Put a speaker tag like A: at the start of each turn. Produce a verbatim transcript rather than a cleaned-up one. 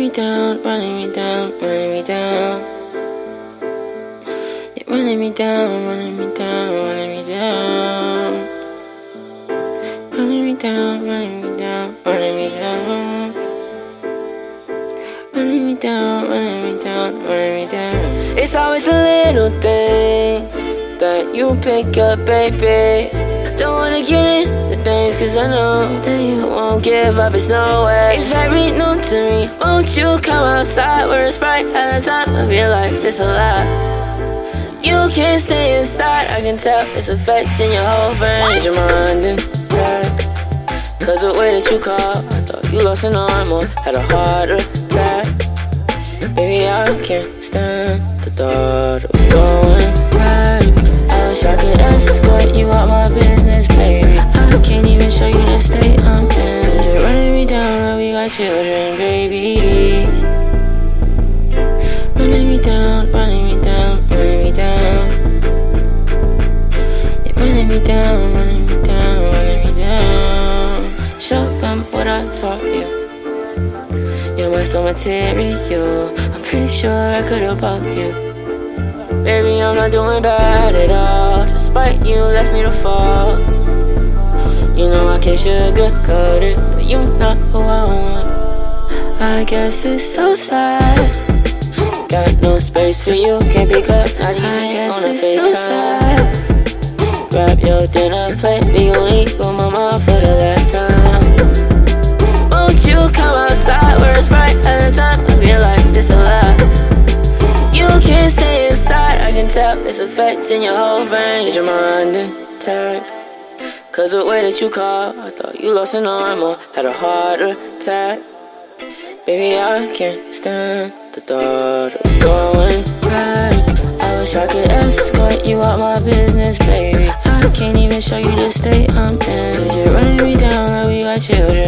A: me down, running me down, running me down. You're running me down, running me down, running me down. Running me down, running me down, running me down. Running me down, running me down, running me down. It's always the little things that you pick up, baby. Don't wanna get into things, cause I know that you won't give up, it's no way. It's very new to me. Won't you come outside where it's bright at the time of your life? It's a lot. You can't stay inside, I can tell it's affecting your whole brain. Your mind intact, cause the way that you call, I thought you lost an arm or had a heart attack. Baby, I can't stand the thought of going back. I wish I could escort you out my business, baby. I can't even show you the state I'm in, cause you're running me down like we got children, baby. Running me down, running me down, running me down. You're running me down, running me down, running me down. Show them what I taught you. You're my soul material. I'm pretty sure I could've bought you. Baby, I'm not doing bad at all. Despite you left me to fall. You know I can't sugarcoat it, but you're not who I want. I guess it's so sad. Got no space for you, can't pick up, not even on a FaceTime. Grab your dinner plate, we gon' eat with mama for the last time. Won't you come outside where it's bright at the time of your life? It's a lot. You can't stay inside, I can tell it's affecting your whole brain. Is your mind intact? Cause the way that you call, I thought you lost an arm or had a heart attack. Baby, I can't stand the thought of going back. I wish I could escort you out my business, baby. I can't even show you the state I'm in, cause you're running me down like we got children.